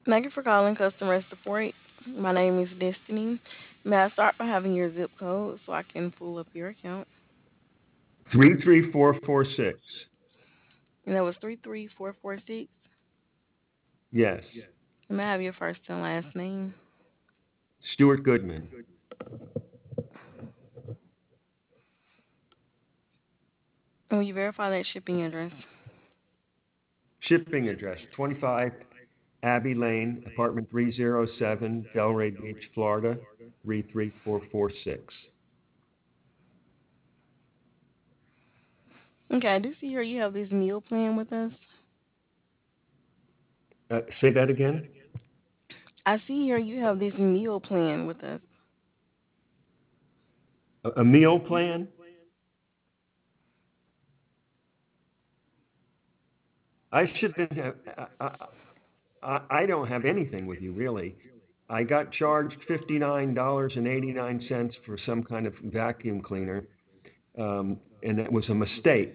Thank you for calling customer support. My name is Destiny. May I start by having your zip code so I can pull up your account? 33446. And that was 33446. Yes. May I have your first and last name? Stuart Goodman. And will you verify that shipping address? Shipping address 25 Abbey Lane, apartment 307, Delray Beach, Florida 33446. Okay, I do see here you have this meal plan with us. Say that again? I see here you have this meal plan with us. A meal plan? I should have. I don't have anything with you really. I got charged $59.89 for some kind of vacuum cleaner, and it was a mistake.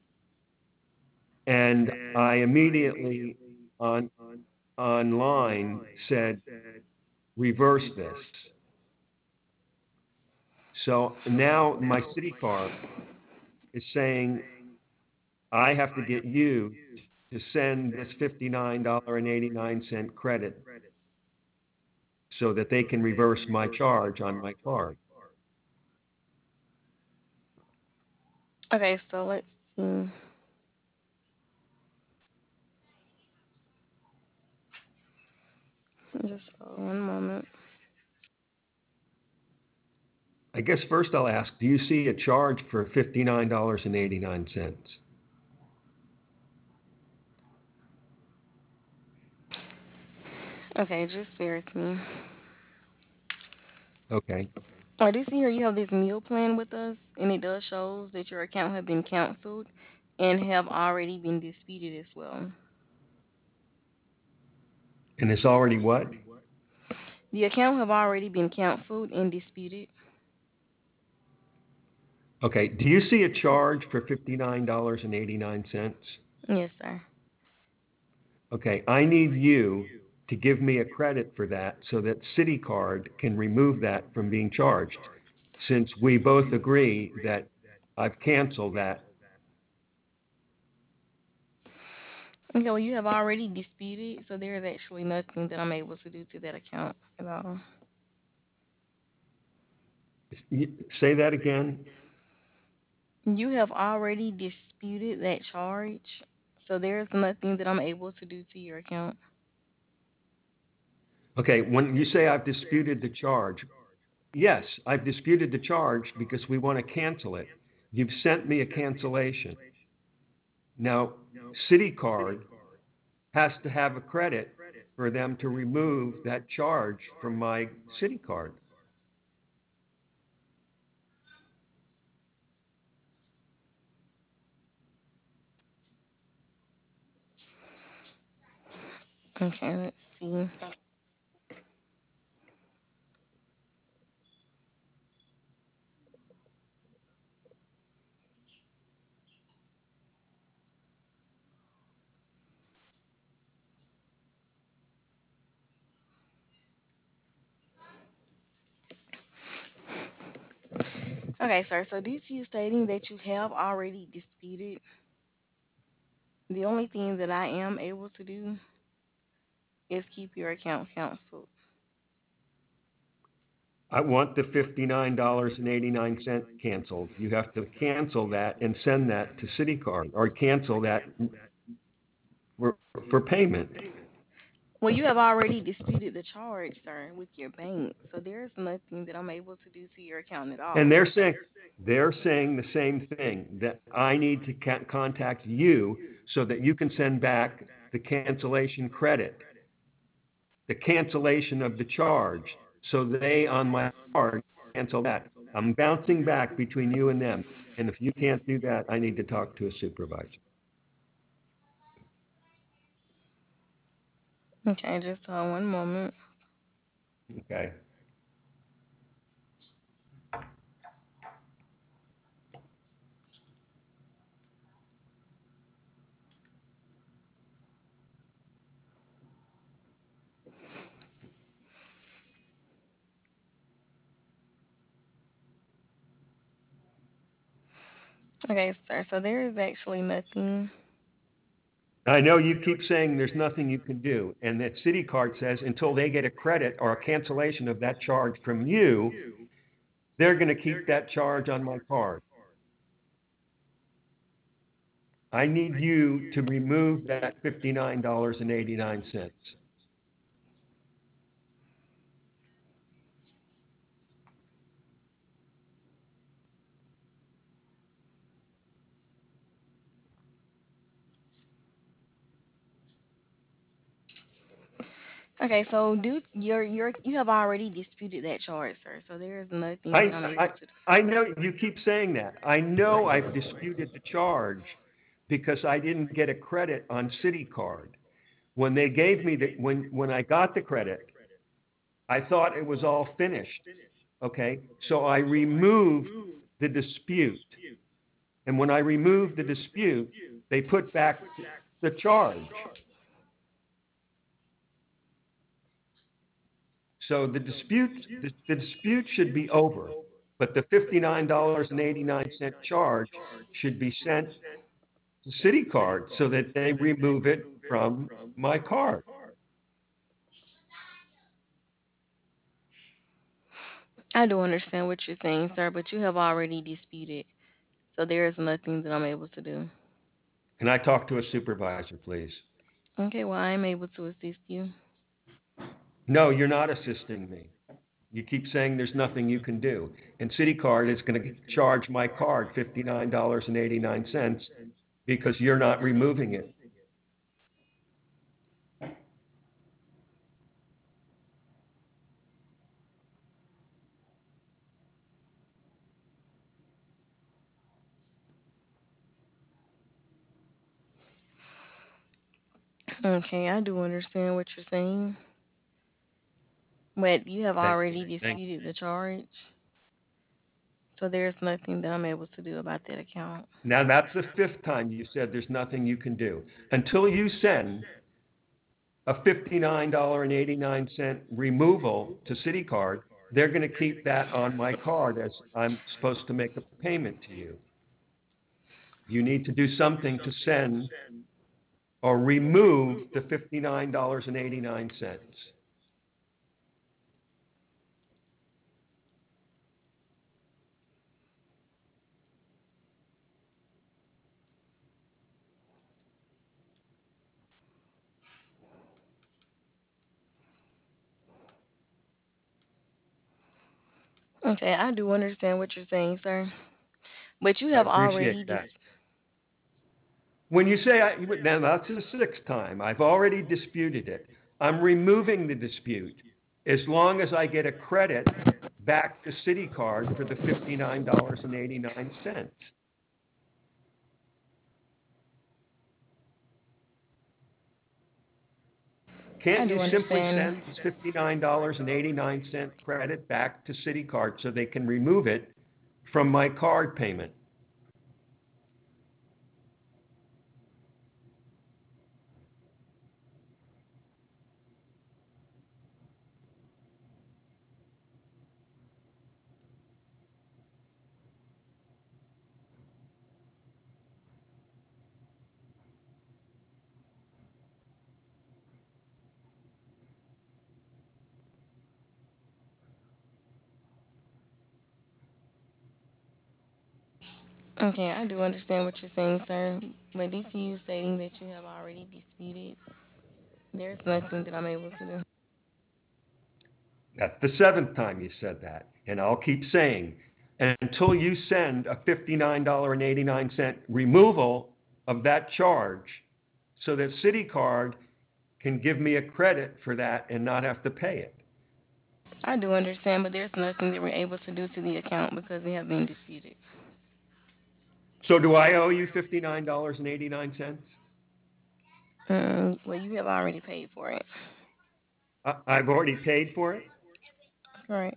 And I immediately on online said reverse this. So now my city card is saying I have to get you to send this $59.89 credit so that they can reverse my charge on my card. Okay, so let's see. Just hold one moment. I guess first I'll ask, do you see a charge for $59.89? Okay, just bear with me. Okay. I do see here you have this meal plan with us, and it does shows that your account have been canceled and have already been disputed as well. And it's already what? The account have already been canceled and disputed. Okay. Do you see a charge for $59.89? Yes, sir. Okay. I need you to give me a credit for that so that CityCard can remove that from being charged, since we both agree that I've canceled that. Okay, well, you have already disputed, so there is actually nothing that I'm able to do to that account at all. Say that again. You have already disputed that charge, so there is nothing that I'm able to do to your account. Okay. When you say I've disputed the charge, yes, I've disputed the charge because we want to cancel it. You've sent me a cancellation. Now, CityCard has to have a credit for them to remove that charge from my CityCard. Okay, let's see. Okay, sir, so due to you stating that you have already disputed, the only thing that I am able to do is keep your account canceled. I want the $59.89 canceled. You have to cancel that and send that to CityCard or cancel that for, for payment. Well, you have already disputed the charge, sir, with your bank, so there is nothing that I'm able to do to your account at And all. they're saying the same thing, that I need to contact you so that you can send back the cancellation credit, the cancellation of the charge, so they on my card cancel that. I'm bouncing back between you and them. And if you can't do that, I need to talk to a supervisor. Okay, just one moment. Okay. Okay, sir. So there is actually nothing. I know you keep saying there's nothing you can do, and that CityCard says until they get a credit or a cancellation of that charge from you, they're going to keep that charge on my card. I need you to remove that $59.89. Okay, so do you have already disputed that charge, sir. So there is nothing that I, I'm able I, to do. I know you keep saying that. I know I've disputed the charge because I didn't get a credit on CityCard. When they gave me when I got the credit, I thought it was all finished. Okay. So I removed the dispute. And when I removed the dispute, they put back the charge. So the dispute should be over, but the $59.89 charge should be sent to CityCard so that they remove it from my card. I do understand what you're saying, sir, but you have already disputed. So there is nothing that I'm able to do. Can I talk to a supervisor, please? Okay, well, I'm able to assist you. No, you're not assisting me. You keep saying there's nothing you can do. And CityCard is going to charge my card $59.89 because you're not removing it. Okay, I do understand what you're saying, but you have Thank already thank disputed the charge. So there's nothing that I'm able to do about that account. Now that's the fifth time you said there's nothing you can do. Until you send a $59.89 removal to CityCard, they're going to keep that on my card as I'm supposed to make a payment to you. You need to do something to send or remove the $59.89. Okay, I do understand what you're saying, sir. But you I have appreciate already that. dis- When you say, now that's the sixth time, I've already disputed it. I'm removing the dispute as long as I get a credit back to CityCard for the $59.89. I Can't do you simply understand. send this $59.89 credit back to CityCard so they can remove it from my card payment? Okay, I do understand what you're saying, sir. But due to you stating that you have already disputed, there's nothing that I'm able to do. That's the seventh time you said that. And I'll keep saying, until you send a $59.89 removal of that charge so that CityCard can give me a credit for that and not have to pay it. I do understand, but there's nothing that we're able to do to the account because it has been disputed. So do I owe you $59.89? Well, you have already paid for it. I've already paid for it? Right.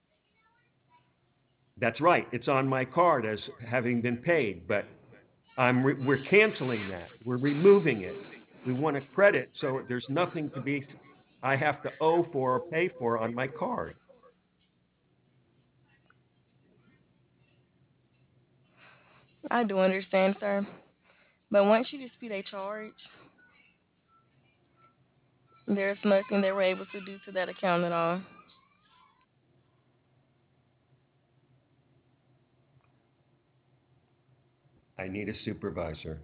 That's right. It's on my card as having been paid, but we're canceling that. We're removing it. We want a credit, so there's nothing to be I have to owe for or pay for on my card. I do understand, sir. But once you dispute a charge, there's nothing they were able to do to that account at all. I need a supervisor.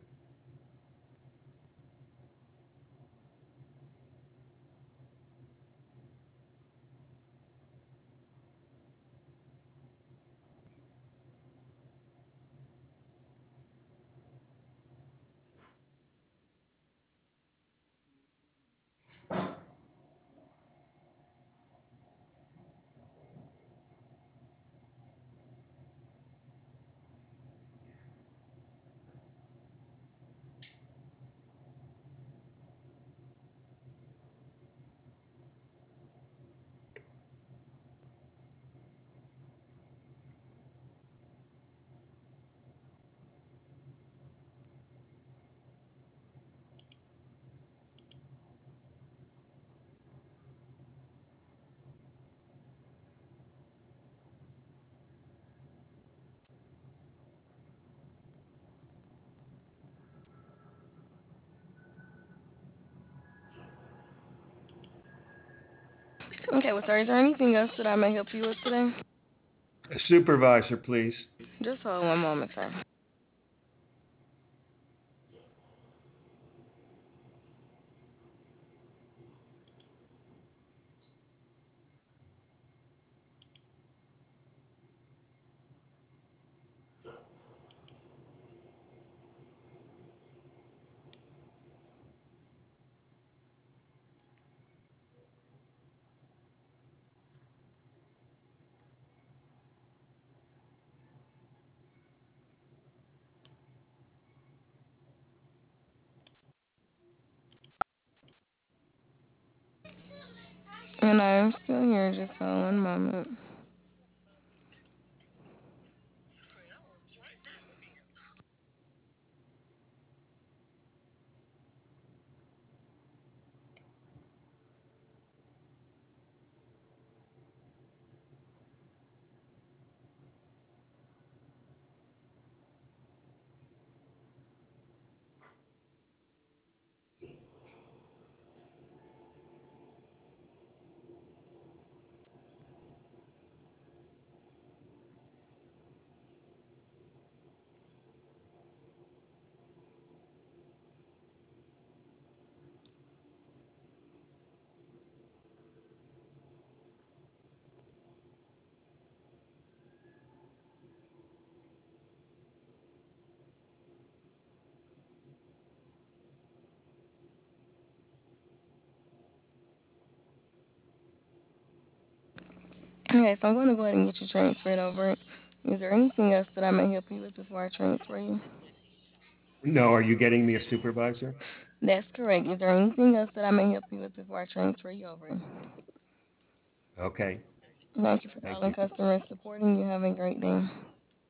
Okay, well, sir, is there anything else that I may help you with today? A supervisor, please. Just hold one moment, sir. And I am still here. Just hold one moment. Okay, so I'm going to go ahead and get you transferred over. Is there anything else that I may help you with before I transfer you? No, are you getting me a supervisor? That's correct. Is there anything else that I may help you with before I transfer you over? Okay, Thank you for thank calling you. customer support and you have a great day.